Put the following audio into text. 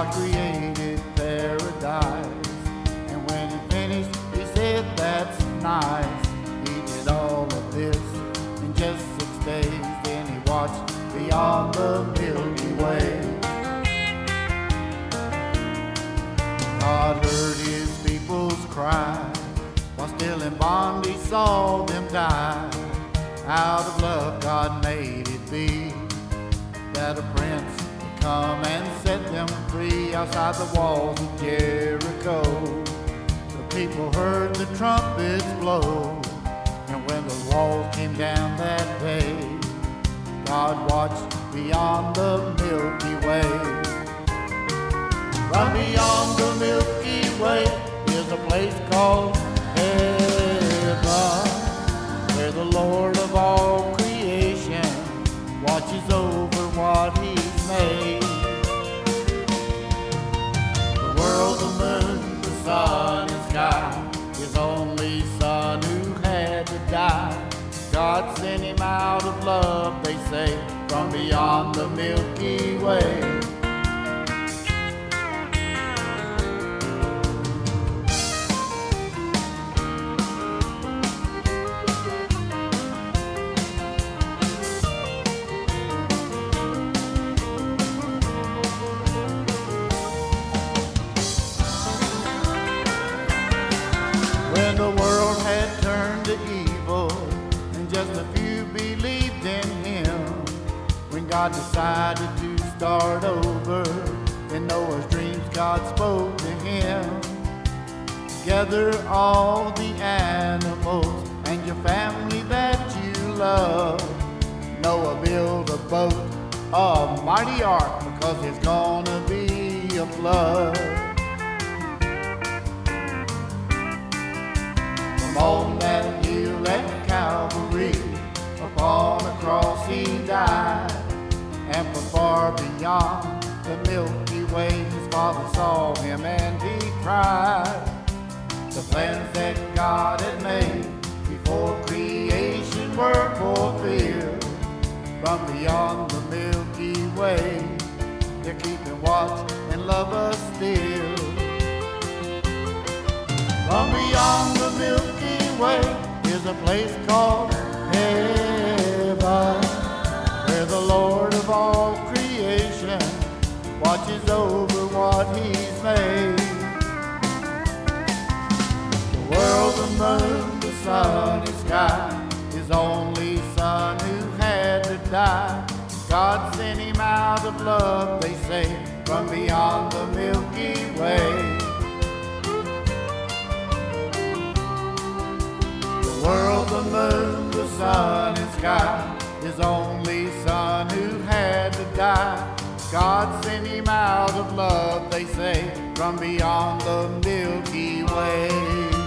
God created paradise, and when He finished, He said, "That's nice." He did all of this in just 6 days. Then He watched beyond the Milky Way. God heard His people's cry while still in bondage, saw them die. Out of love, God made it be that a prince would come and set them free. Outside the walls of Jericho, the people heard the trumpets blow. And when the walls came down that day, God watched beyond the Milky Way. Right beyond the Milky Way is a place called heaven, where the Lord of all creation watches over what He's made. The world, the moon, the sun and sky, His only Son who had to die. God sent Him out of love, they say, from beyond the Milky Way. When the world had turned to evil and just a few believed in Him, when God decided to start over, in Noah's dreams God spoke to him. Gather all the animals and your family that you love. Noah built a boat, a mighty ark, because there's gonna be a flood. On that hill at Calvary, upon a cross He died. And from far beyond the Milky Way, His Father saw Him and He cried. The plans that God had made before creation were fulfilled. From beyond the Milky Way, they're keeping watch and love us still. From beyond the Milky Way is a place called heaven, where the Lord of all creation watches over what He's made. The world, the moon, the sun and sky, His only Son who had to die. God sent Him out of love, they say, from beyond the Milky Way. The world, the moon, the sun and sky, His only Son who had to die. God sent Him out of love, they say, from beyond the Milky Way.